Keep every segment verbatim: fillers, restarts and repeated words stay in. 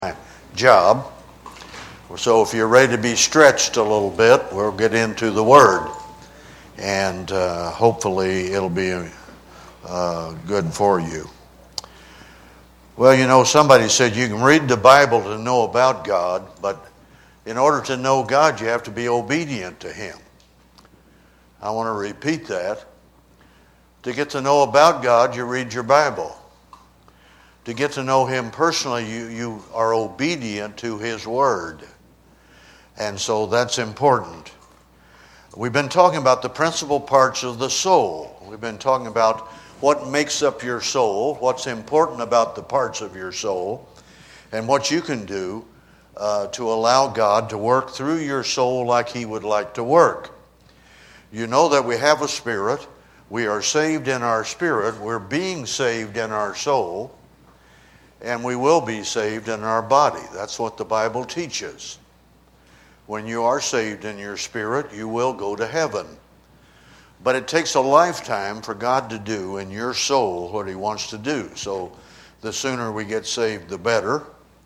my job. So if you're ready to be stretched a little bit, we'll get into the Word. And uh, hopefully it'll be uh, good for you. Well, you know, somebody said you can read the Bible to know about God, but in order to know God, you have to be obedient to Him. I want to repeat that. To get to know about God, you read your Bible. To get to know Him personally, you, you are obedient to His Word. And so that's important. We've been talking about the principal parts of the soul. We've been talking about what makes up your soul, what's important about the parts of your soul, and what you can do uh, to allow God to work through your soul like He would like to work. You know that we have a spirit. We are saved in our spirit. We're being saved in our soul. And we will be saved in our body. That's what the Bible teaches. When you are saved in your spirit, you will go to heaven. But it takes a lifetime for God to do in your soul what He wants to do. So the sooner we get saved, the better.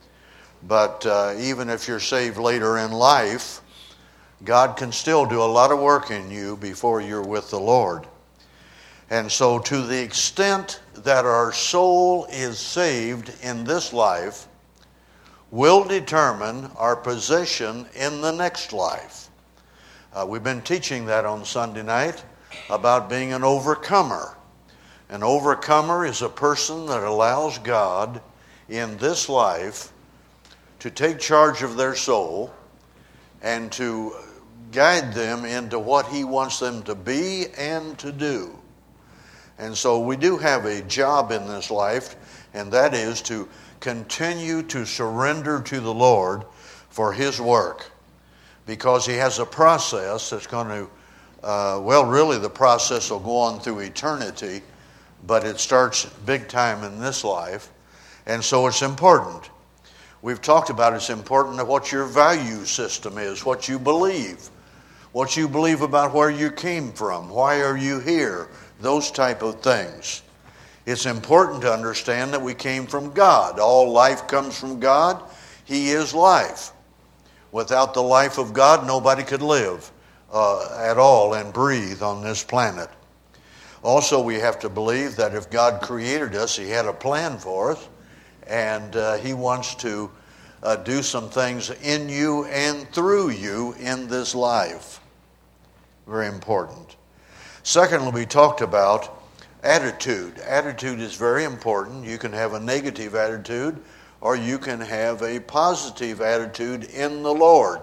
But uh, even if you're saved later in life, God can still do a lot of work in you before you're with the Lord. And so to the extent that our soul is saved in this life will determine our position in the next life. Uh, we've been teaching that on Sunday night about being an overcomer. An overcomer is a person that allows God in this life to take charge of their soul and to guide them into what He wants them to be and to do. And so we do have a job in this life, and that is to continue to surrender to the Lord for His work, because He has a process that's going to, uh, well, really the process will go on through eternity, but it starts big time in this life, and so it's important. We've talked about it's important what your value system is, what you believe, what you believe about where you came from, why are you here, those type of things. It's important to understand that we came from God. All life comes from God. He is life. Without the life of God, nobody could live uh, at all and breathe on this planet. Also, we have to believe that if God created us, He had a plan for us, and uh, He wants to uh, do some things in you and through you in this life. Very important. Secondly, we talked about attitude. Attitude is very important. You can have a negative attitude, or you can have a positive attitude in the Lord.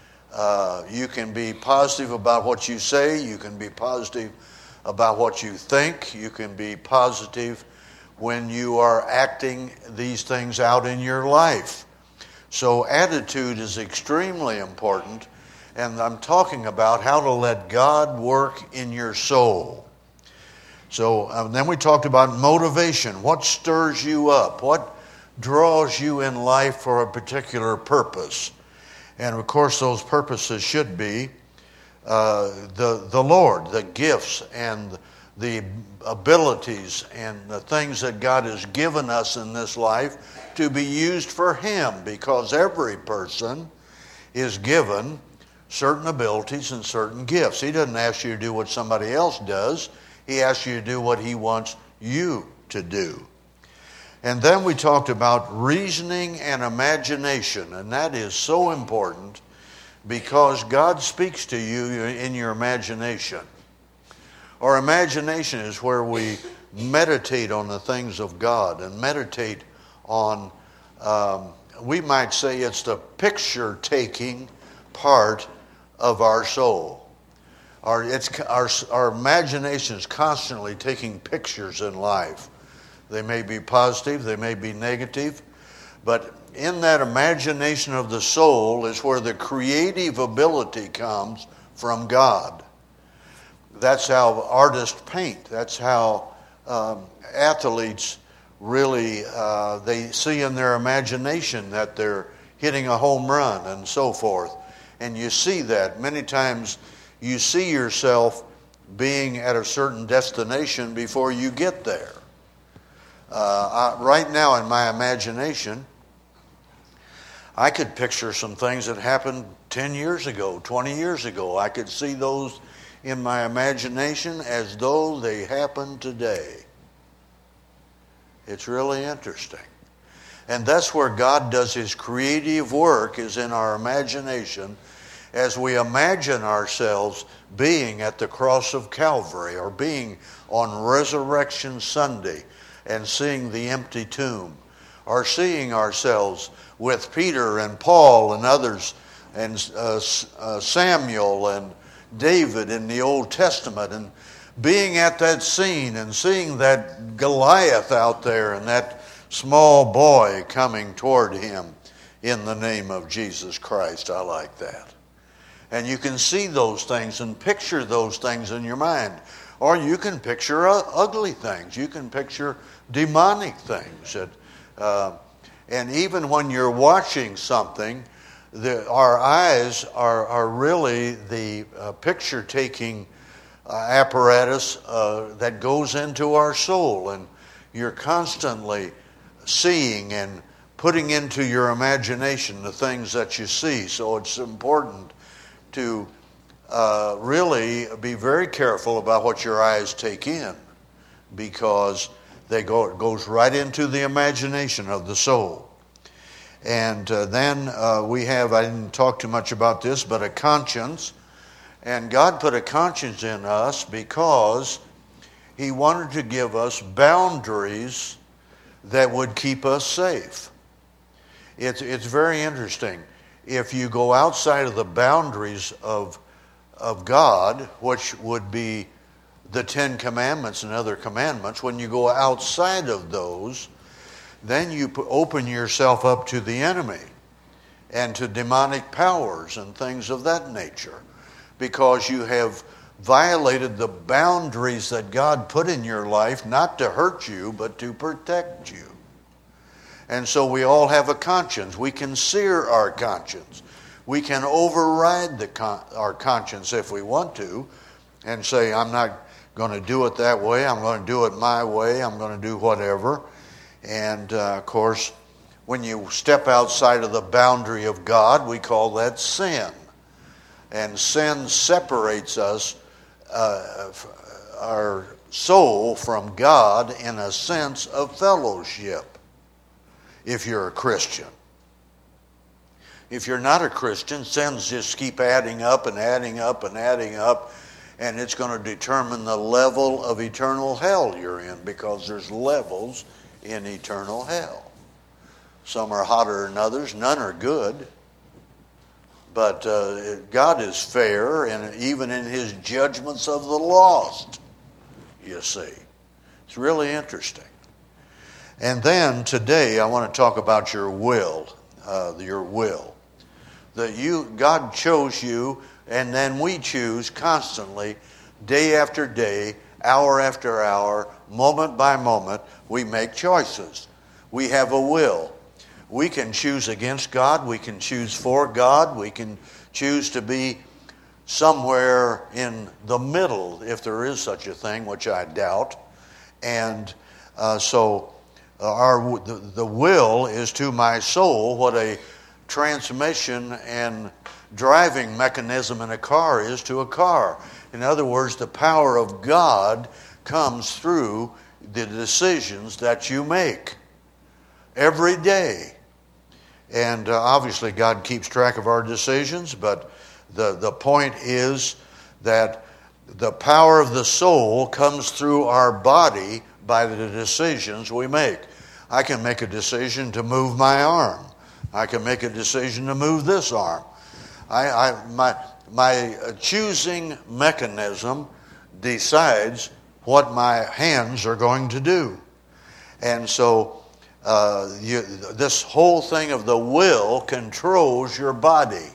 Uh, you can be positive about what you say. You can be positive about what you think. You can be positive when you are acting these things out in your life. So attitude is extremely important. And I'm talking about how to let God work in your soul. So uh, then we talked about motivation. What stirs you up? What draws you in life for a particular purpose? And of course those purposes should be uh, the, the Lord, the gifts and the abilities and the things that God has given us in this life to be used for Him, because every person is given certain abilities and certain gifts. He doesn't ask you to do what somebody else does. He asks you to do what He wants you to do. And then we talked about reasoning and imagination, and that is so important because God speaks to you in your imagination. Our imagination is where we meditate on the things of God and meditate on, um, we might say it's the picture-taking part of our soul. Our, it's, our, our imagination is constantly taking pictures in life. They may be positive, they may be negative, but in that imagination of the soul is where the creative ability comes from God. That's how artists paint. That's how um, athletes really, uh, they see in their imagination that they're hitting a home run and so forth. And you see that. Many times you see yourself being at a certain destination before you get there. Uh, I, right now in my imagination, I could picture some things that happened ten years ago, twenty years ago. I could see those in my imagination as though they happened today. It's really interesting. And that's where God does his creative work, is in our imagination, as we imagine ourselves being at the cross of Calvary, or being on Resurrection Sunday and seeing the empty tomb, or seeing ourselves with Peter and Paul and others, and uh, uh, Samuel and David in the Old Testament, and being at that scene and seeing that Goliath out there and that small boy coming toward him in the name of Jesus Christ. I like that. And you can see those things and picture those things in your mind. Or you can picture uh, ugly things. You can picture demonic things. That, uh, and even when you're watching something, the, our eyes are, are really the uh, picture-taking uh, apparatus uh, that goes into our soul. And you're constantly seeing and putting into your imagination the things that you see. So it's important to uh, really be very careful about what your eyes take in, because they go it goes right into the imagination of the soul. And uh, then uh, we have, I didn't talk too much about this, but a conscience. And God put a conscience in us because he wanted to give us boundaries that would keep us safe. It's, it's very interesting. If you go outside of the boundaries of, of God, which would be the Ten Commandments and other commandments, when you go outside of those, then you open yourself up to the enemy and to demonic powers and things of that nature, because you have violated the boundaries that God put in your life, not to hurt you, but to protect you. And so we all have a conscience. We can sear our conscience. We can override the con- our conscience if we want to and say, I'm not going to do it that way. I'm going to do it my way. I'm going to do whatever. And, uh, of course, when you step outside of the boundary of God, we call that sin. And sin separates us, uh, our soul, from God in a sense of fellowship, if you're a Christian. If you're not a Christian, sins just keep adding up and adding up and adding up, and it's going to determine the level of eternal hell you're in, because there's levels in eternal hell. Some are hotter than others. None are good. But uh, God is fair, and even in his judgments of the lost, you see. It's really interesting. And then today I want to talk about your will, uh, your will. That you, God chose you, and then we choose constantly, day after day, hour after hour, moment by moment, we make choices. We have a will. We can choose against God. We can choose for God. We can choose to be somewhere in the middle, if there is such a thing, which I doubt. And uh, so our the, the will is to my soul what a transmission and driving mechanism in a car is to a car. In other words, the power of God comes through the decisions that you make every day. And uh, obviously God keeps track of our decisions, but the, the point is that the power of the soul comes through our body by the decisions we make. I can make a decision to move my arm. I can make a decision to move this arm. I, I my my choosing mechanism decides what my hands are going to do. And so uh, you, this whole thing of the will controls your body.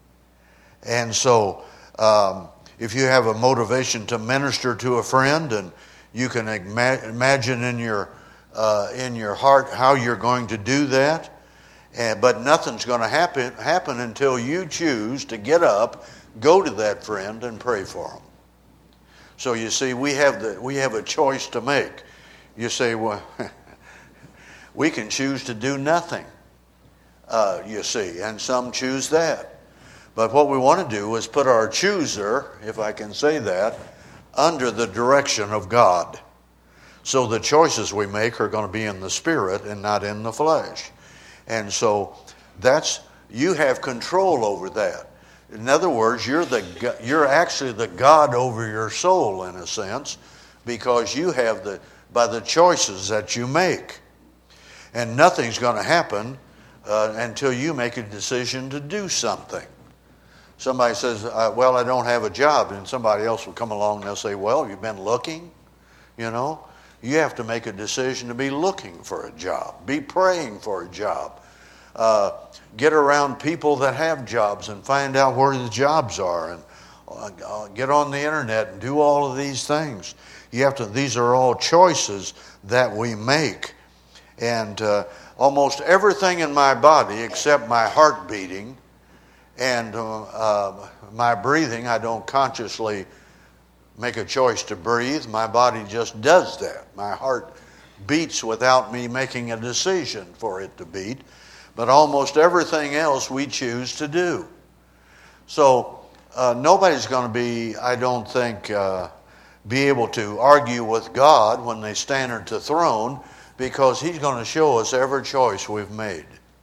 And so um, if you have a motivation to minister to a friend, and you can ima- imagine in your uh, in your heart how you're going to do that, and, but nothing's going to happen happen until you choose to get up, go to that friend, and pray for them. So you see, we have the we have a choice to make. You say, well, we can choose to do nothing. uh, you see, and some choose that. But what we want to do is put our chooser, if I can say that, under the direction of God. So the choices we make are going to be in the spirit and not in the flesh. And so that's, you have control over that. In other words, you're the you're actually the God over your soul in a sense, because you have the, by the choices that you make. And nothing's going to happen uh, until you make a decision to do something. Somebody says, uh, well, I don't have a job. And somebody else will come along and they'll say, well, you've been looking? You know, you have to make a decision to be looking for a job. Be praying for a job. Uh, get around people that have jobs and find out where the jobs are. And uh, get on the internet and do all of these things. You have to. These are all choices that we make. And uh, almost everything in my body except my heart beating and uh, uh, my breathing, I don't consciously make a choice to breathe. My body just does that. My heart beats without me making a decision for it to beat. But almost everything else we choose to do. So uh, nobody's going to be, I don't think, uh, be able to argue with God when they stand at the throne, because he's going to show us every choice we've made.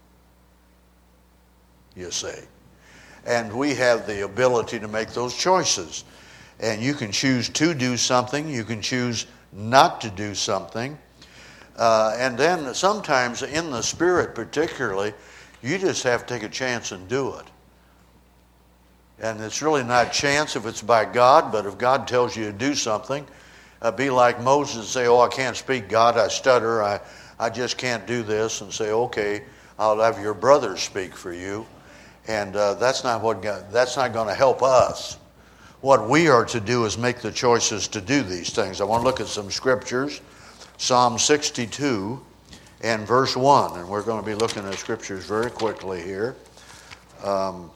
You see. And we have the ability to make those choices. And you can choose to do something. You can choose not to do something. Uh, and then sometimes in the spirit particularly, you just have to take a chance and do it. And it's really not chance if it's by God, but if God tells you to do something, uh, be like Moses and say, oh, I can't speak, God, I stutter, I, I just can't do this, and say, okay, I'll have your brothers speak for you. And uh, that's not what God, that's not going to help us. What we are to do is make the choices to do these things. I want to look at some scriptures. Psalm sixty-two and verse one. And we're going to be looking at scriptures very quickly here. Um,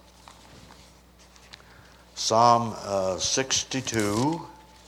Psalm uh, sixty-two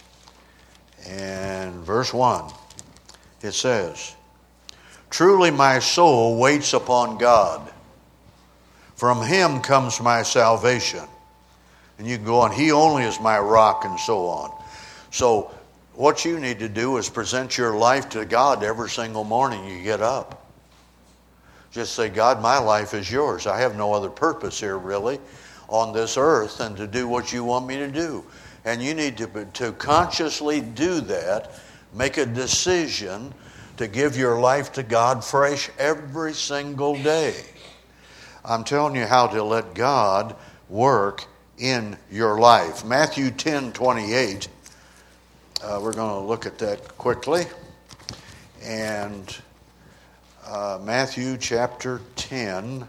and verse one. It says, truly my soul waits upon God. From him comes my salvation. And you can go on, he only is my rock, and so on. So what you need to do is present your life to God every single morning you get up. Just say, God, my life is yours. I have no other purpose here really on this earth than to do what you want me to do. And you need to, to consciously do that. Make a decision to give your life to God fresh every single day. I'm telling you how to let God work in your life. Matthew ten twenty-eight. Uh, we're going to look at that quickly. And uh, Matthew chapter ten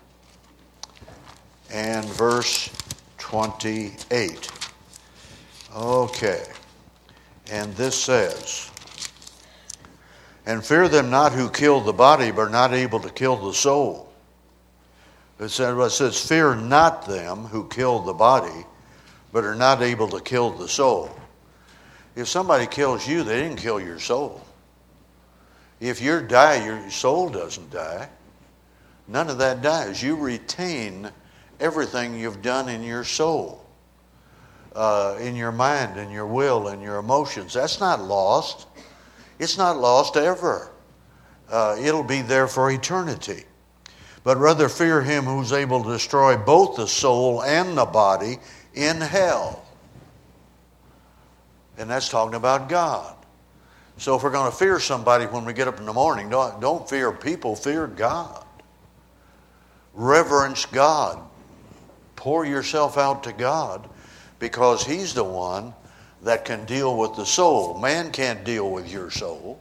and verse twenty-eight. Okay. And this says, and fear them not who kill the body, but are not able to kill the soul. It says, it says, fear not them who kill the body, but are not able to kill the soul. If somebody kills you, they didn't kill your soul. If you die, your soul doesn't die. None of that dies. You retain everything you've done in your soul, uh, in your mind, in your will, in your emotions. That's not lost. It's not lost ever. Uh, it'll be there for eternity. But rather fear him who's able to destroy both the soul and the body in hell. And that's talking about God. So if we're going to fear somebody when we get up in the morning, don't, don't fear people, fear God. Reverence God. Pour yourself out to God, because he's the one that can deal with the soul. Man can't deal with your soul.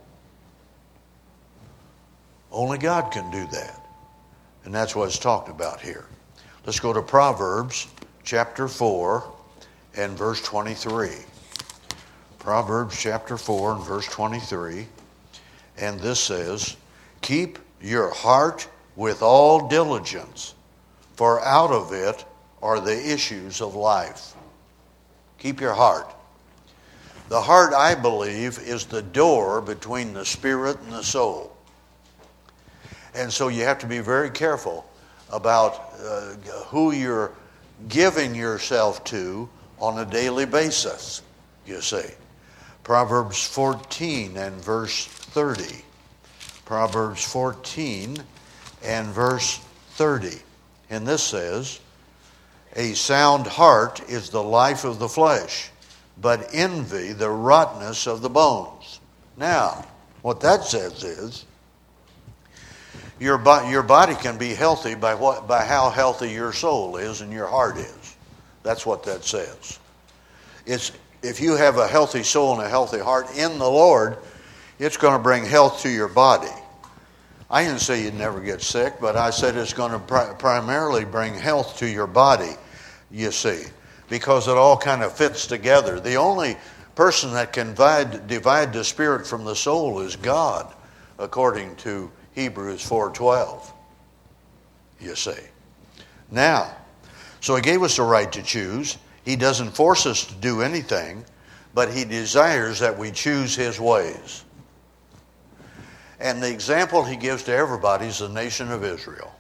Only God can do that. And that's what it's talked about here. Let's go to Proverbs chapter four and verse twenty-three. Proverbs chapter four and verse twenty-three. And this says, keep your heart with all diligence, for out of it are the issues of life. Keep your heart. The heart, I believe, is the door between the spirit and the soul. And so you have to be very careful about uh, who you're giving yourself to on a daily basis, you see. Proverbs fourteen and verse thirty. Proverbs fourteen and verse thirty. And this says, a sound heart is the life of the flesh, but envy the rottenness of the bones. Now, what that says is, your, bo- your body can be healthy by what by how healthy your soul is and your heart is. That's what that says. It's if you have a healthy soul and a healthy heart in the Lord, it's going to bring health to your body. I didn't say you'd never get sick, but I said it's going to pri- primarily bring health to your body, you see, because it all kind of fits together. The only person that can divide, divide the spirit from the soul is God, according to Hebrews four twelve, you see. Now, so he gave us the right to choose. He doesn't force us to do anything, but he desires that we choose his ways. And the example he gives to everybody is the nation of Israel.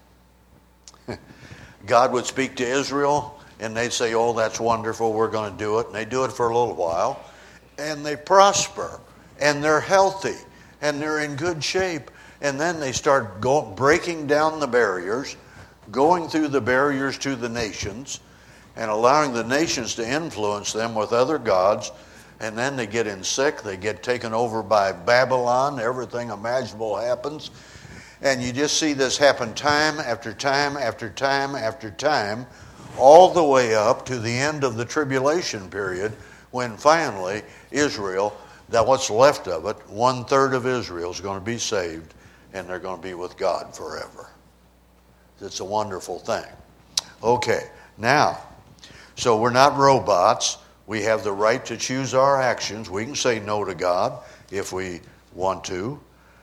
God would speak to Israel, and they'd say, oh, that's wonderful, we're going to do it. And they do it for a little while, and they prosper, and they're healthy, and they're in good shape. And then they start go, breaking down the barriers, going through the barriers to the nations, and allowing the nations to influence them with other gods. And then they get in sick, they get taken over by Babylon, everything imaginable happens. And you just see this happen time after time after time after time, all the way up to the end of the tribulation period, when finally Israel, that what's left of it, one third of Israel is going to be saved, and they're going to be with God forever. It's a wonderful thing. Okay, now, so we're not robots. We have the right to choose our actions. We can say no to God if we want to.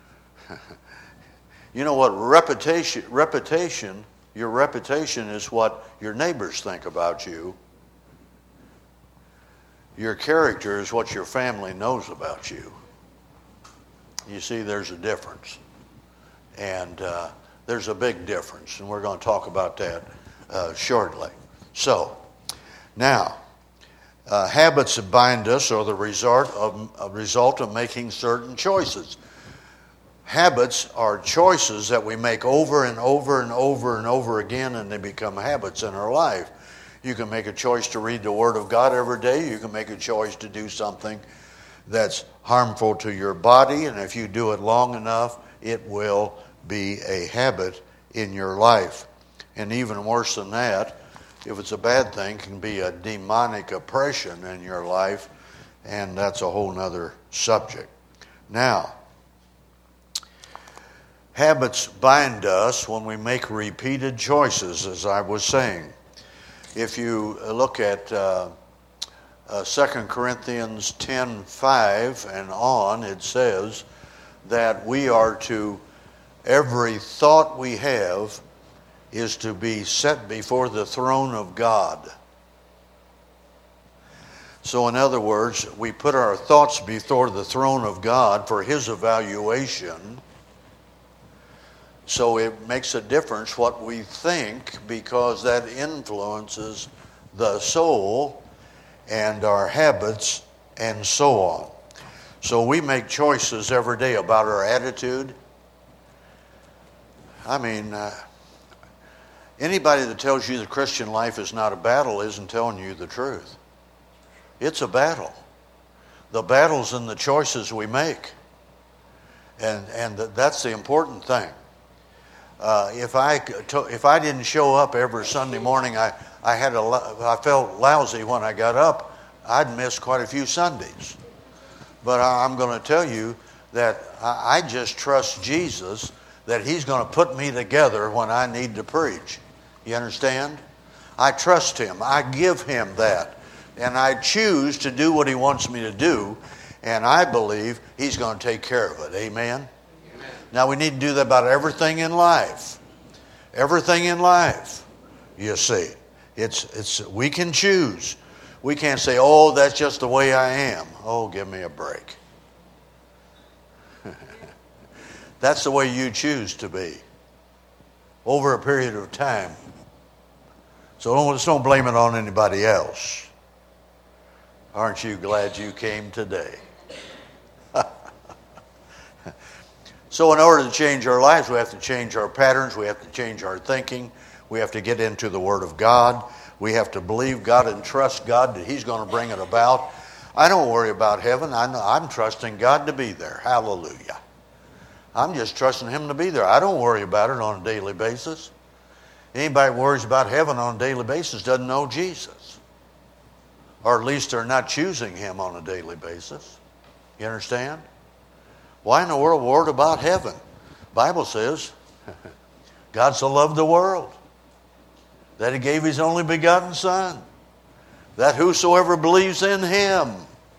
You know what? Reputation, reputation, your reputation is what your neighbors think about you. Your character is what your family knows about you. You see, there's a difference. And uh, there's a big difference. And we're going to talk about that uh, shortly. So, now, Uh, habits that bind us are the result of, a result of making certain choices. Habits are choices that we make over and over and over and over again, and they become habits in our life. You can make a choice to read the Word of God every day. You can make a choice to do something that's harmful to your body, and if you do it long enough, it will be a habit in your life. And even worse than that, if it's a bad thing, it can be a demonic oppression in your life, and that's a whole nother subject. Now, habits bind us when we make repeated choices, as I was saying. If you look at uh, uh, Second Corinthians ten five and on, it says that we are to, every thought we have is to be set before the throne of God. So in other words, we put our thoughts before the throne of God for his evaluation. So it makes a difference what we think, because that influences the soul and our habits and so on. So we make choices every day about our attitude. I mean, uh, anybody that tells you the Christian life is not a battle isn't telling you the truth. It's a battle. The battle's in the choices we make. And and that's the important thing. Uh, if I if I didn't show up every Sunday morning, I, I had a I felt lousy when I got up. I'd miss quite a few Sundays. But I'm going to tell you that I, I just trust Jesus that he's going to put me together when I need to preach. You understand? I trust him. I give him that. And I choose to do what he wants me to do. And I believe he's going to take care of it. Amen? Amen. Now we need to do that about everything in life. Everything in life. You see. It's it's we can choose. We can't say, oh, that's just the way I am. Oh, give me a break. That's the way you choose to be. over a period of time. So don't, just don't blame it on anybody else. Aren't you glad you came today? So in order to change our lives, we have to change our patterns. We have to change our thinking. We have to get into the Word of God. We have to believe God and trust God that He's going to bring it about. I don't worry about heaven. I know, I'm trusting God to be there. Hallelujah. I'm just trusting Him to be there. I don't worry about it on a daily basis. Anybody who worries about heaven on a daily basis doesn't know Jesus. Or at least they're not choosing Him on a daily basis. You understand? Why in the world worry about heaven? The Bible says, God so loved the world that He gave His only begotten Son, that whosoever believes in Him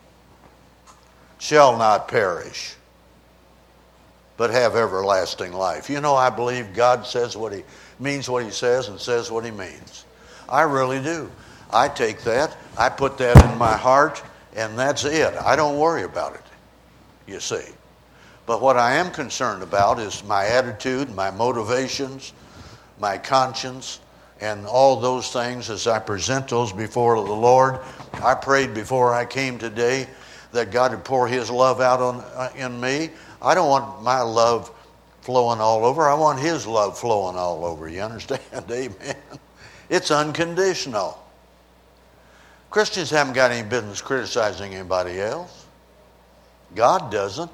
shall not perish, but have everlasting life. You know, I believe God says what He means what He says and says what He means. I really do. I take that, I put that in my heart, and that's it. I don't worry about it, you see. But what I am concerned about is my attitude, my motivations, my conscience, and all those things as I present those before the Lord. I prayed before I came today that God would pour His love out on uh, in me. I don't want my love flowing all over. I want His love flowing all over. You understand? Amen. It's unconditional. Christians haven't got any business criticizing anybody else. God doesn't.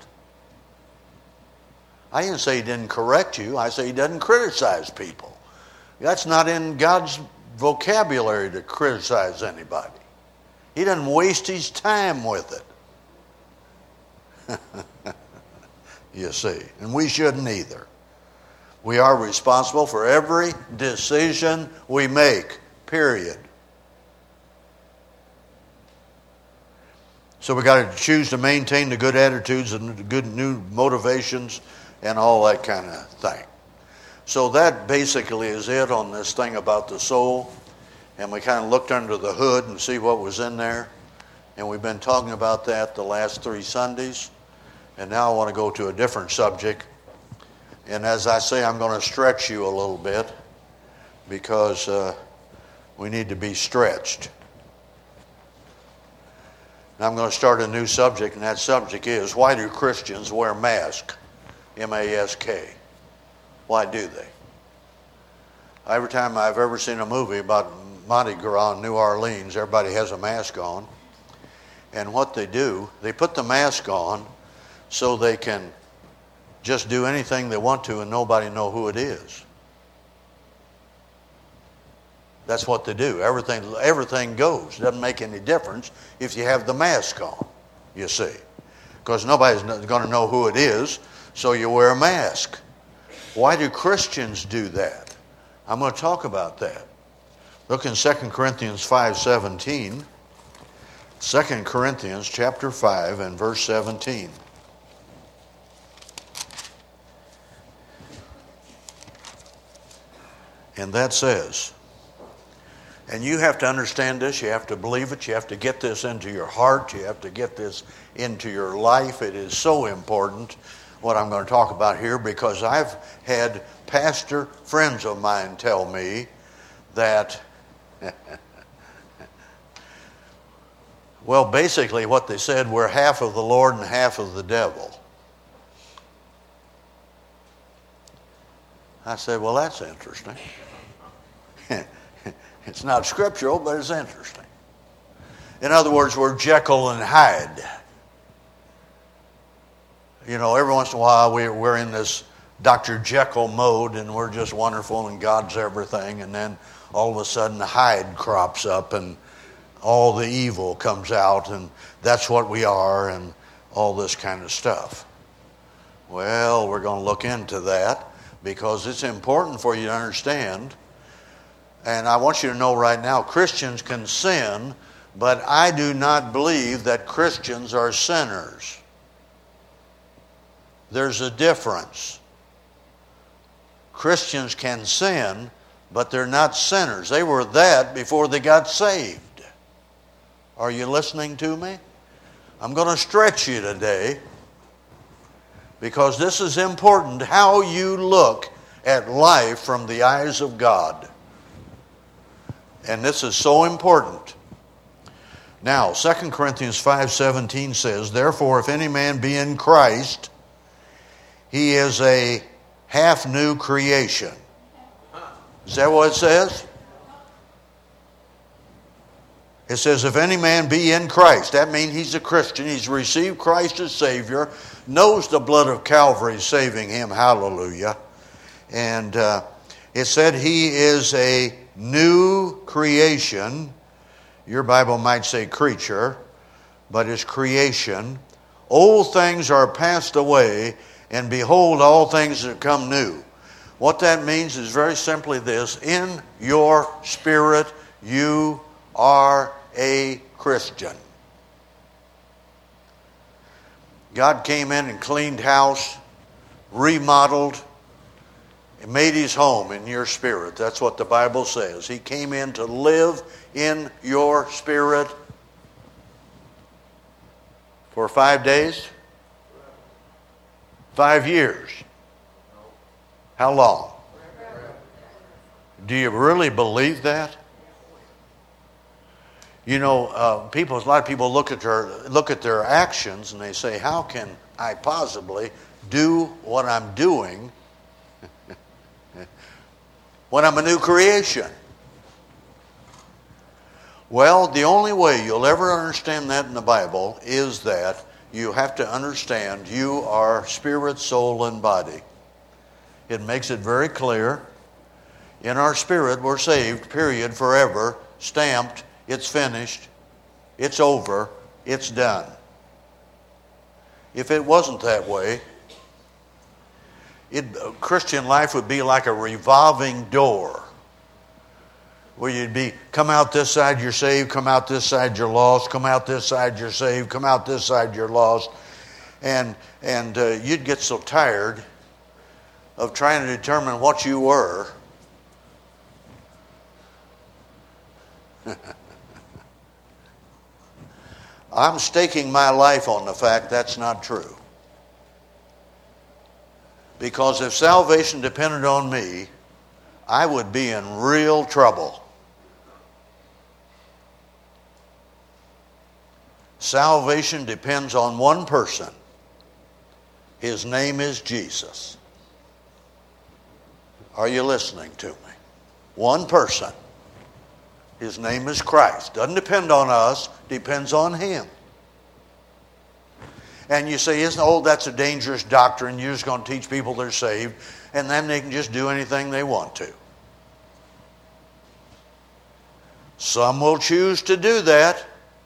I didn't say He didn't correct you. I say He doesn't criticize people. That's not in God's vocabulary to criticize anybody. He doesn't waste His time with it. You see, and we shouldn't either. We are responsible for every decision we make, period. So we got to choose to maintain the good attitudes and the good new motivations and all that kind of thing. So that basically is it on this thing about the soul. And we kind of looked under the hood and see what was in there. And we've been talking about that the last three Sundays. And now I want to go to a different subject. And as I say, I'm going to stretch you a little bit because uh, we need to be stretched. Now I'm going to start a new subject, and that subject is, why do Christians wear masks? M A S K. Why do they? Every time I've ever seen a movie about Mardi Gras in New Orleans, everybody has a mask on. And what they do, they put the mask on so they can just do anything they want to and nobody know who it is. That's what they do. Everything, everything goes. It doesn't make any difference if you have the mask on, you see. Because nobody's going to know who it is, so you wear a mask. Why do Christians do that? I'm going to talk about that. Look in Second Corinthians five seventeen. Second Corinthians chapter five and verse seventeen. And that says, and you have to understand this, you have to believe it, you have to get this into your heart, you have to get this into your life. It is so important what I'm going to talk about here, because I've had pastor friends of mine tell me that, well, basically what they said, we're half of the Lord and half of the devil. I said, well, that's interesting. It's not scriptural, but it's interesting. In other words, we're Jekyll and Hyde. You know, every once in a while we're in this Doctor Jekyll mode and we're just wonderful and God's everything. And then all of a sudden Hyde crops up and all the evil comes out and that's what we are and all this kind of stuff. Well, we're going to look into that because it's important for you to understand. And I want you to know right now, Christians can sin, but I do not believe that Christians are sinners. There's a difference. Christians can sin, but they're not sinners. They were that before they got saved. Are you listening to me? I'm going to stretch you today because this is important, how you look at life from the eyes of God. And this is so important. Now, Second Corinthians five seventeen says, therefore, if any man be in Christ, he is a half new creation. Is that what it says? It says, if any man be in Christ, that means he's a Christian, he's received Christ as Savior, knows the blood of Calvary is saving him, hallelujah. And uh, it said he is a new creation. Your Bible might say creature, but it's creation. Old things are passed away, and behold, all things have come new. What that means is very simply this: in your spirit, you are a Christian. God came in and cleaned house, remodeled, and made his home in your spirit. That's what the Bible says. He came in to live in your spirit for five days? Five years. How long? Do you really believe that? You know, uh, people. A lot of people look at their look at their actions and they say, "How can I possibly do what I'm doing when I'm a new creation?" Well, the only way you'll ever understand that in the Bible is that you have to understand you are spirit, soul, and body. It makes it very clear. In our spirit, we're saved, period, forever, stamped, it's finished, it's over, it's done. If it wasn't that way, it, Christian life would be like a revolving door, where you'd be, come out this side, you're saved, come out this side, you're lost, come out this side, you're saved, come out this side, you're lost. And, and uh, you'd get so tired of trying to determine what you were. I'm staking my life on the fact that's not true. Because if salvation depended on me, I would be in real trouble. Salvation depends on one person. His name is Jesus. Are you listening to me? One person. His name is Christ. Doesn't depend on us, depends on him. And you say, isn't, oh, that's a dangerous doctrine. You're just going to teach people they're saved, and then they can just do anything they want to. Some will choose to do that.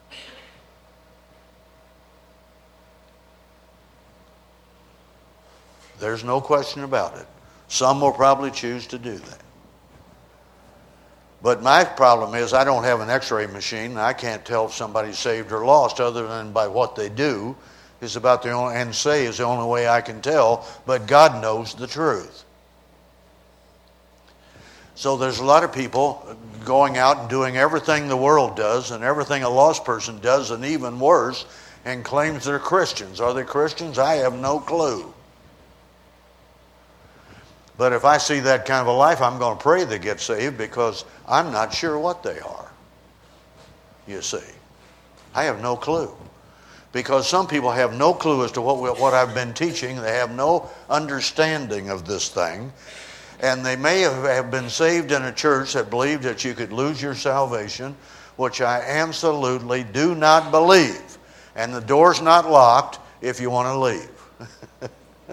There's no question about it. Some will probably choose to do that. But my problem is I don't have an x-ray machine. I can't tell if somebody's saved or lost other than by what they do. Is about the only, and say is the only way I can tell, but God knows the truth. So there's a lot of people going out and doing everything the world does and everything a lost person does, and even worse, and claims they're Christians. Are they Christians? I have no clue. But if I see that kind of a life, I'm going to pray they get saved, because I'm not sure what they are. You see, I have no clue. Because some people have no clue as to what, what I've been teaching. They have no understanding of this thing. And they may have been saved in a church that believed that you could lose your salvation, which I absolutely do not believe. And the door's not locked if you want to leave.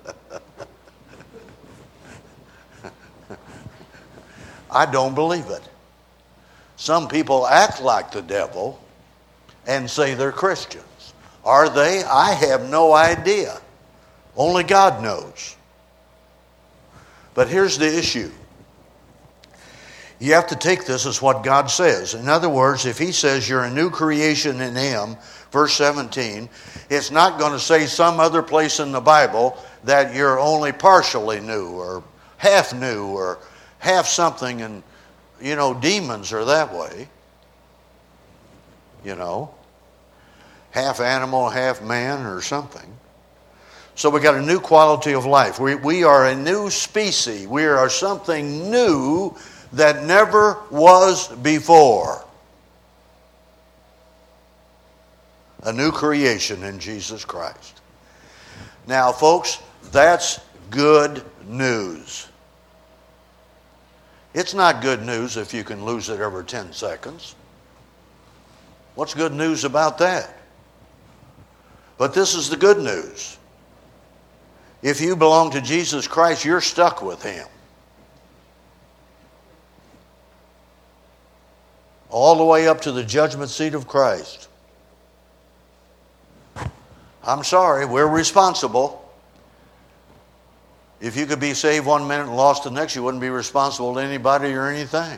I don't believe it. Some people act like the devil and say they're Christians. Are they? I have no idea. Only God knows. But here's the issue. You have to take this as what God says. In other words, if he says you're a new creation in him, verse seventeen, it's not going to say some other place in the Bible that you're only partially new or half new or half something. And, you know, demons are that way. You know. Half animal, half man or something. So we got a new quality of life. We, we are a new species. We are something new that never was before. A new creation in Jesus Christ. Now, folks, that's good news. It's not good news if you can lose it every ten seconds. What's good news about that? But this is the good news. If you belong to Jesus Christ, you're stuck with Him. All the way up to the judgment seat of Christ. I'm sorry, we're responsible. If you could be saved one minute and lost the next, you wouldn't be responsible to anybody or anything.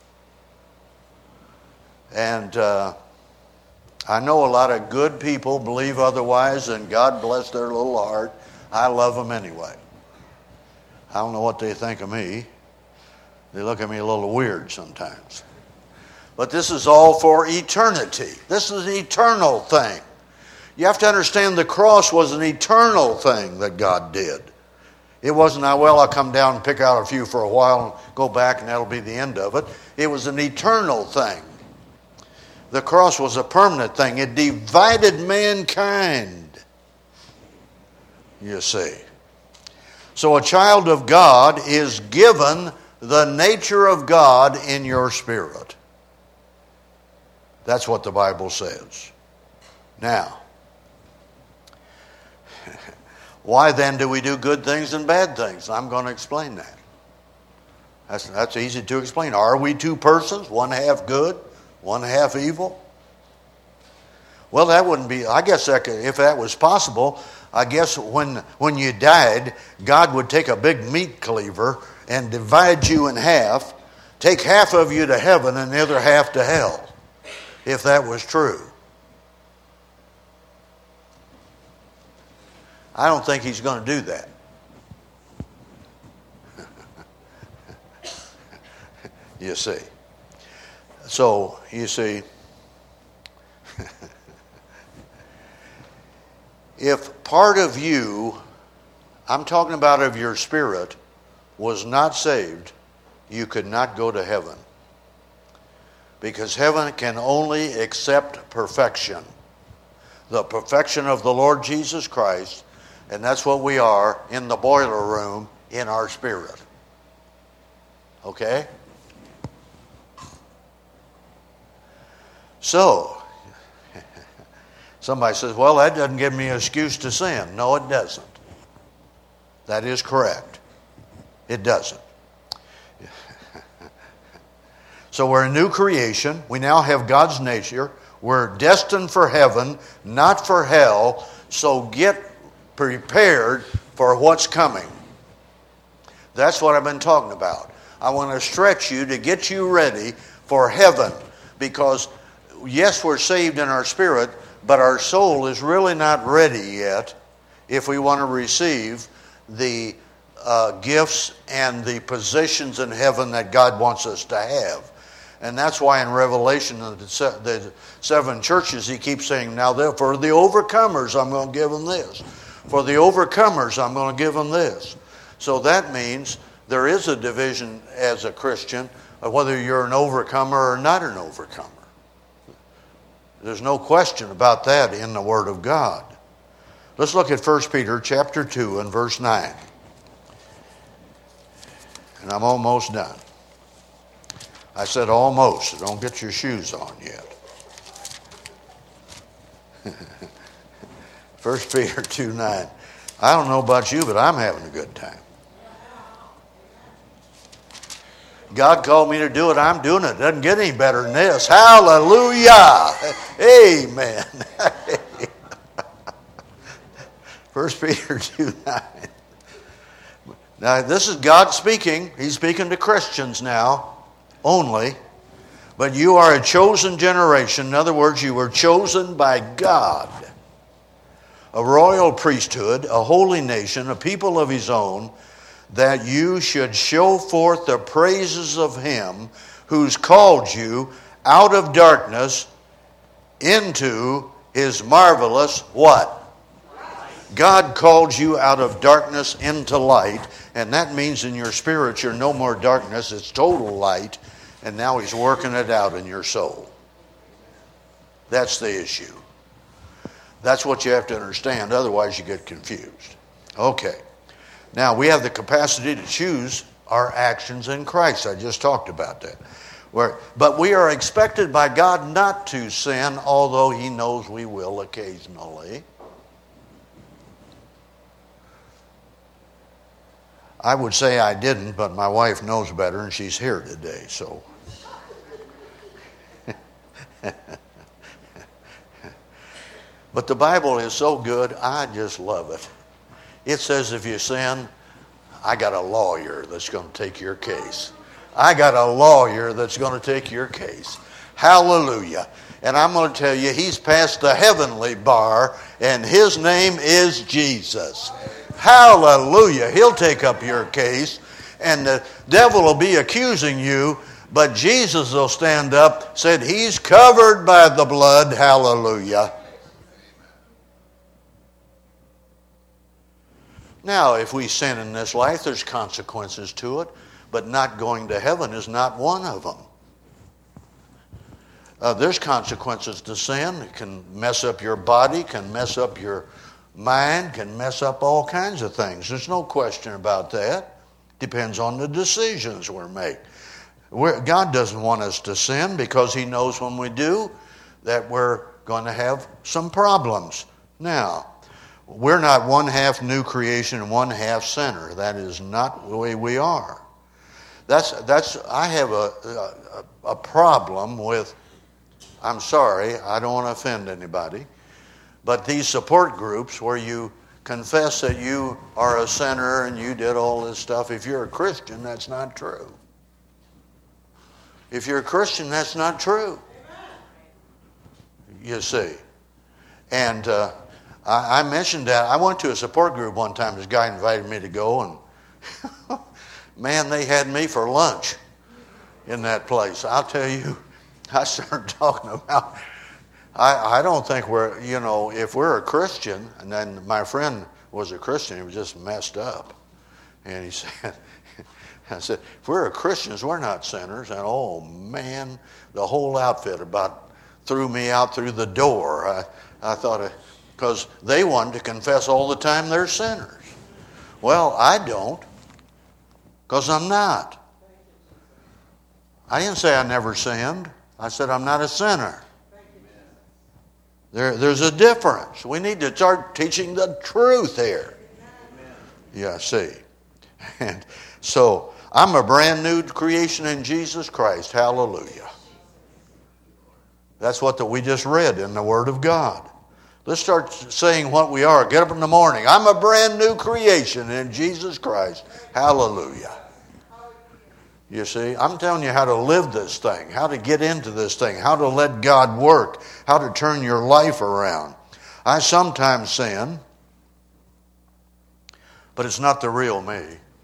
And uh, I know a lot of good people believe otherwise, and God bless their little heart. I love them anyway. I don't know what they think of me. They look at me a little weird sometimes. But this is all for eternity. This is an eternal thing. You have to understand the cross was an eternal thing that God did. It wasn't, well, I'll come down and pick out a few for a while and go back and that'll be the end of it. It was an eternal thing. The cross was a permanent thing. It divided mankind. You see. So a child of God is given the nature of God in your spirit. That's what the Bible says. Now, why then do we do good things and bad things? I'm going to explain that. That's, that's easy to explain. Are we two persons, one half good, one half evil? Well, that wouldn't be, I guess that could, if that was possible, I guess when when you died, God would take a big meat cleaver and divide you in half, take half of you to heaven and the other half to hell, if that was true. I don't think He's going to do that. You see. So, you see, if part of you, I'm talking about of your spirit, was not saved, you could not go to heaven. Because heaven can only accept perfection. The perfection of the Lord Jesus Christ, and that's what we are in the boiler room in our spirit. Okay? So, somebody says, well, that doesn't give me an excuse to sin. No, it doesn't. That is correct. It doesn't. So we're a new creation. We now have God's nature. We're destined for heaven, not for hell. So get prepared for what's coming. That's what I've been talking about. I want to stretch you to get you ready for heaven. Because, yes, we're saved in our spirit, but our soul is really not ready yet if we want to receive the uh, gifts and the positions in heaven that God wants us to have. And that's why in Revelation, the seven churches, He keeps saying, now for the overcomers, I'm going to give them this. For the overcomers, I'm going to give them this. So that means there is a division as a Christian of whether you're an overcomer or not an overcomer. There's no question about that in the Word of God. Let's look at First Peter chapter two and verse nine. And I'm almost done. I said almost, so don't get your shoes on yet. First Peter two nine. I don't know about you, but I'm having a good time. God called me to do it. I'm doing it. Doesn't get any better than this. Hallelujah. Amen. First Peter two nine. Now, this is God speaking. He's speaking to Christians now only. But you are a chosen generation. In other words, you were chosen by God. A royal priesthood, a holy nation, a people of His own, that you should show forth the praises of Him who's called you out of darkness into His marvelous what? God called you out of darkness into light, and that means in your spirit you're no more darkness, it's total light, and now he's working it out in your soul. That's the issue. That's what you have to understand, otherwise you get confused. Okay. Now, we have the capacity to choose our actions in Christ. I just talked about that. Where, but we are expected by God not to sin, although he knows we will occasionally. I would say I didn't, but my wife knows better, and she's here today, so. But the Bible is so good, I just love it. It says if you sin, I got a lawyer that's going to take your case. I got a lawyer that's going to take your case. Hallelujah. And I'm going to tell you, he's passed the heavenly bar, and his name is Jesus. Hallelujah. He'll take up your case, and the devil will be accusing you, but Jesus will stand up, said he's covered by the blood. Hallelujah. Now, if we sin in this life, there's consequences to it, but not going to heaven is not one of them. Uh, there's consequences to sin. It can mess up your body, can mess up your mind, can mess up all kinds of things. There's no question about that. Depends on the decisions we're making. We're, God doesn't want us to sin because he knows when we do that we're going to have some problems. Now, we're not one half new creation and one half sinner. That is not the way we are. That's that's. I have a a, a problem with. I'm sorry, I don't want to offend anybody, but these support groups where you confess that you are a sinner and you did all this stuff. If you're a Christian, that's not true. If you're a Christian, that's not true. You see, and. Uh, I mentioned that. I went to a support group one time. This guy invited me to go, and man, they had me for lunch in that place. I'll tell you, I started talking about, I, I don't think we're, you know, if we're a Christian, and then my friend was a Christian, he was just messed up. And he said, I said, if we're Christians, we're not sinners. And oh man, the whole outfit about threw me out through the door. I, I thought, because they wanted to confess all the time they're sinners. Well, I don't, because I'm not. I didn't say I never sinned. I said I'm not a sinner. There, there's a difference. We need to start teaching the truth here. Yeah, see. And so I'm a brand new creation in Jesus Christ. Hallelujah. That's what the, we just read in the Word of God. Let's start saying what we are. Get up in the morning. I'm a brand new creation in Jesus Christ. Hallelujah. You see, I'm telling you how to live this thing, how to get into this thing, how to let God work, how to turn your life around. I sometimes sin, but it's not the real me.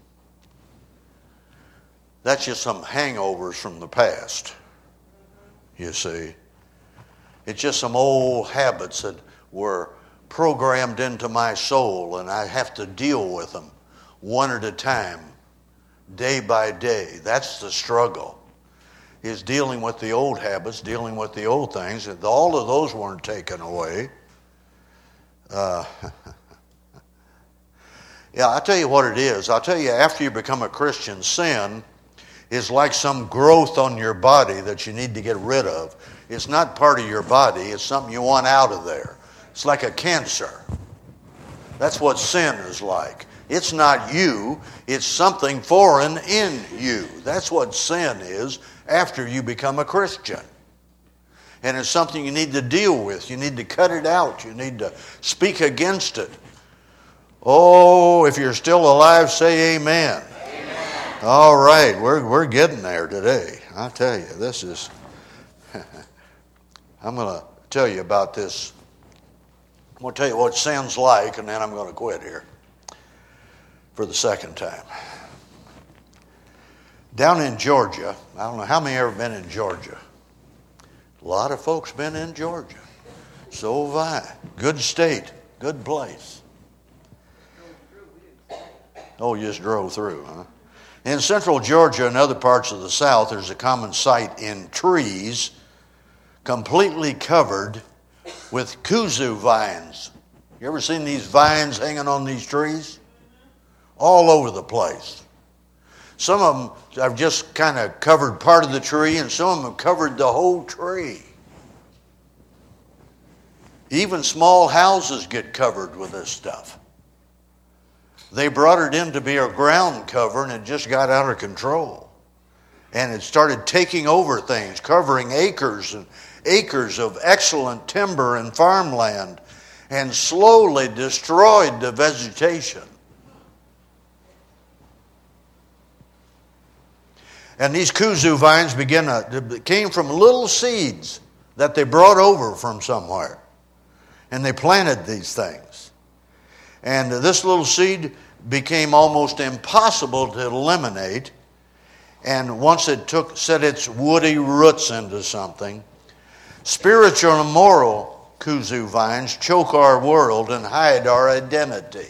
That's just some hangovers from the past, you see. It's just some old habits that were programmed into my soul, and I have to deal with them one at a time, day by day. That's the struggle, is dealing with the old habits, dealing with the old things. And all of those weren't taken away. Uh, yeah, I'll tell you what it is. I'll tell you, after you become a Christian, sin is like some growth on your body that you need to get rid of. It's not part of your body. It's something you want out of there. It's like a cancer. That's what sin is like. It's not you. It's something foreign in you. That's what sin is after you become a Christian. And it's something you need to deal with. You need to cut it out. You need to speak against it. Oh, if you're still alive, say amen. Amen. All right, we're we're getting there today. I tell you, this is... I'm going to tell you about this. I'm going to tell you what sin's like, and then I'm going to quit here for the second time. Down in Georgia, I don't know how many ever been in Georgia. A lot of folks been in Georgia. So have I. Good state, good place. Oh, you just drove through, huh? In central Georgia and other parts of the South, there's a common sight in trees completely covered with kudzu vines. You ever seen these vines hanging on these trees? All over the place. Some of them have just kind of covered part of the tree, and some of them have covered the whole tree. Even small houses get covered with this stuff. They brought it in to be a ground cover, and it just got out of control. And it started taking over things, covering acres and acres of excellent timber and farmland, and slowly destroyed the vegetation. And these kudzu vines began to, came from little seeds that they brought over from somewhere. And they planted these things. And this little seed became almost impossible to eliminate. And once it took, set its woody roots into something, spiritual and moral kudzu vines choke our world and hide our identity.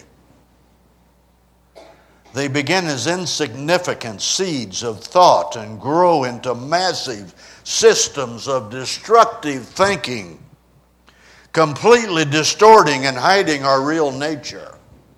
They begin as insignificant seeds of thought and grow into massive systems of destructive thinking, completely distorting and hiding our real nature,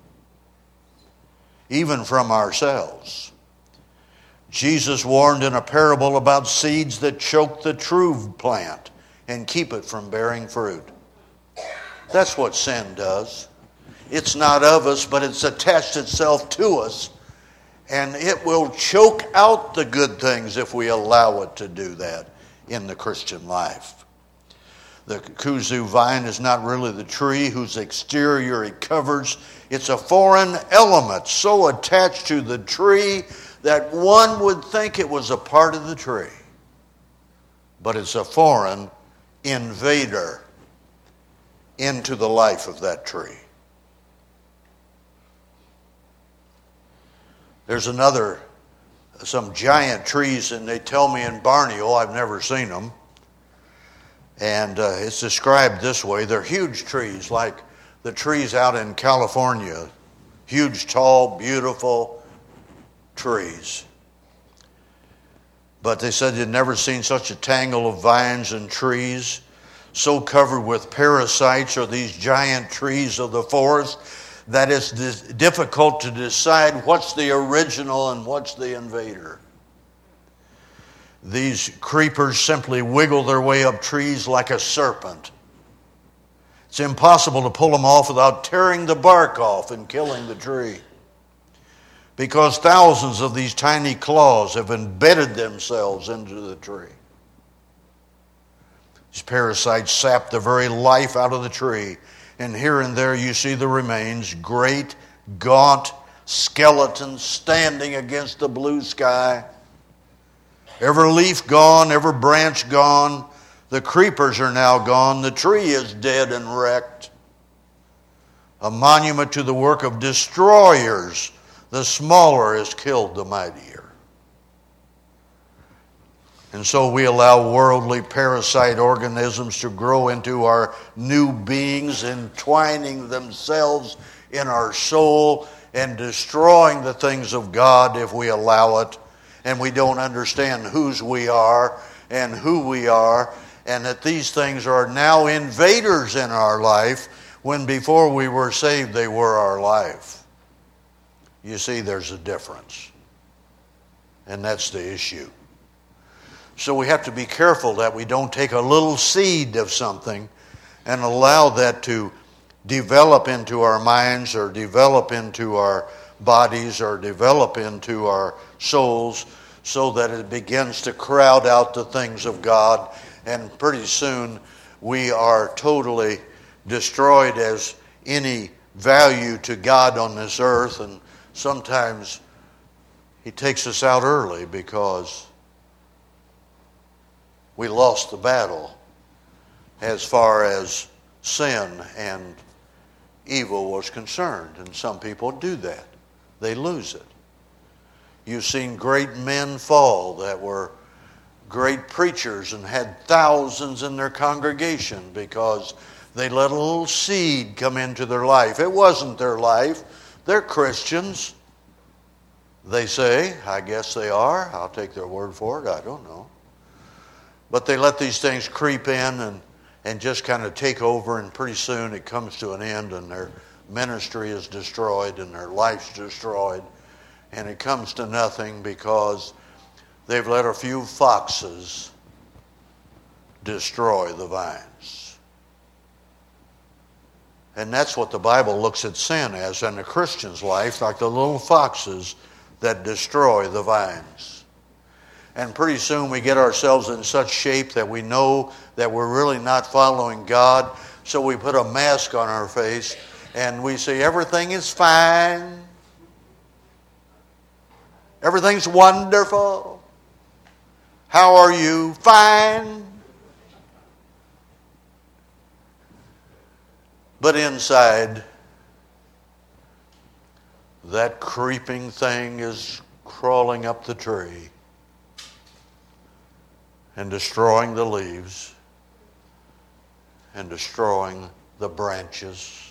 even from ourselves. Jesus warned in a parable about seeds that choke the true plant and keep it from bearing fruit. That's what sin does. It's not of us, but it's attached itself to us, and it will choke out the good things if we allow it to do that in the Christian life. The kudzu vine is not really the tree whose exterior it covers. It's a foreign element so attached to the tree that one would think it was a part of the tree. But it's a foreign invader into the life of that tree. There's another, some giant trees, and they tell me in Borneo, I've never seen them, and uh, it's described this way. They're huge trees, like the trees out in California, huge, tall, beautiful trees. But they said they'd never seen such a tangle of vines and trees, so covered with parasites, or these giant trees of the forest, that it's difficult to decide what's the original and what's the invader. These creepers simply wiggle their way up trees like a serpent. It's impossible to pull them off without tearing the bark off and killing the tree, because thousands of these tiny claws have embedded themselves into the tree. These parasites sap the very life out of the tree, and here and there you see the remains, great, gaunt skeletons standing against the blue sky. Every leaf gone, every branch gone. The creepers are now gone. The tree is dead and wrecked. A monument to the work of destroyers. The smaller has killed the mightier. And so we allow worldly parasite organisms to grow into our new beings, entwining themselves in our soul and destroying the things of God if we allow it. And we don't understand whose we are and who we are, and that these things are now invaders in our life when before we were saved they were our life. You see, there's a difference. And that's the issue. So we have to be careful that we don't take a little seed of something and allow that to develop into our minds or develop into our bodies or develop into our souls, so that it begins to crowd out the things of God, and pretty soon we are totally destroyed as any value to God on this earth. And sometimes He takes us out early because we lost the battle as far as sin and evil was concerned. And some people do that. They lose it. You've seen great men fall that were great preachers and had thousands in their congregation because they let a little seed come into their life. It wasn't their life. They're Christians. They say, I guess they are. I'll take their word for it. I don't know. But they let these things creep in and, and just kind of take over, and pretty soon it comes to an end and their ministry is destroyed and their life's destroyed. And it comes to nothing because they've let a few foxes destroy the vines. And that's what the Bible looks at sin as in a Christian's life, like the little foxes that destroy the vines. And pretty soon we get ourselves in such shape that we know that we're really not following God, so we put a mask on our face and we say everything is fine. Everything's wonderful. How are you? Fine. But inside, that creeping thing is crawling up the tree and destroying the leaves and destroying the branches.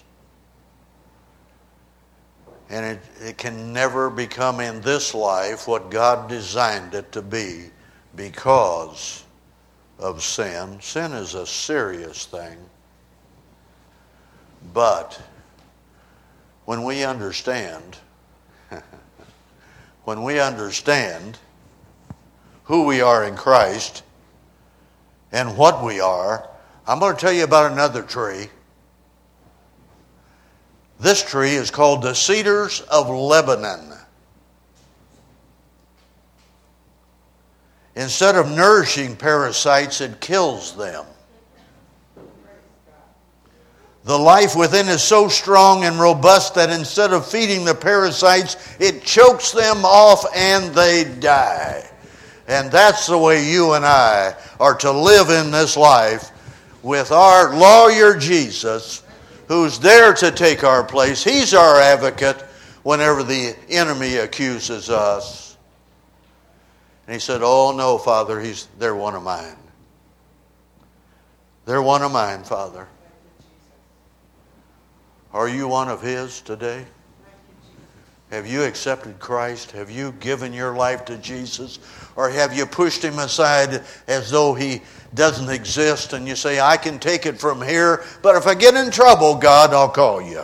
And it, it can never become in this life what God designed it to be because of sin. Sin is a serious thing. But when we understand, when we understand who we are in Christ and what we are, I'm going to tell you about another tree. This tree is called the cedars of Lebanon. Instead of nourishing parasites, it kills them. The life within is so strong and robust that instead of feeding the parasites, it chokes them off and they die. And that's the way you and I are to live in this life with our lawyer Jesus, who's there to take our place. He's our advocate whenever the enemy accuses us. And he said, oh no, Father, he's they're one of mine. They're one of mine, Father. Are you one of his today? Have you accepted Christ? Have you given your life to Jesus? Or have you pushed him aside as though he doesn't exist and you say, I can take it from here, but if I get in trouble, God, I'll call you.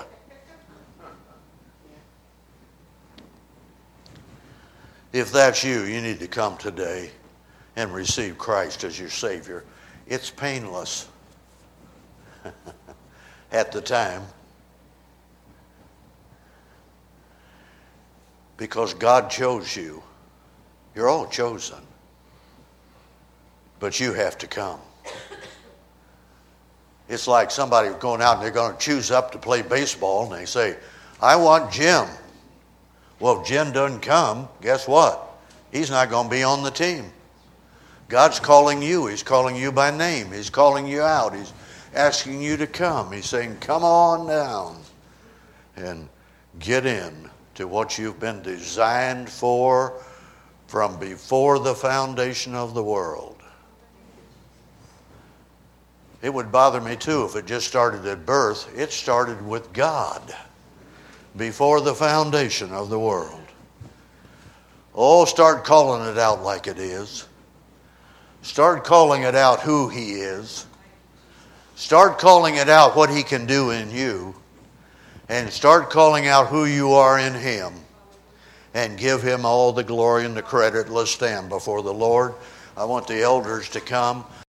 If that's you, you need to come today and receive Christ as your Savior. It's painless at the time. Because God chose you. You're all chosen. But you have to come. It's like somebody going out and they're going to choose up to play baseball and they say, I want Jim. Well, if Jim doesn't come, guess what? He's not going to be on the team. God's calling you. He's calling you by name. He's calling you out. He's asking you to come. He's saying, come on down and get in to what you've been designed for from before the foundation of the world. It would bother me too if it just started at birth. It started with God before the foundation of the world. Oh, start calling it out like it is. Start calling it out who he is. Start calling it out what he can do in you. And start calling out who you are in him. And give him all the glory and the credit. Let's stand before the Lord. I want the elders to come.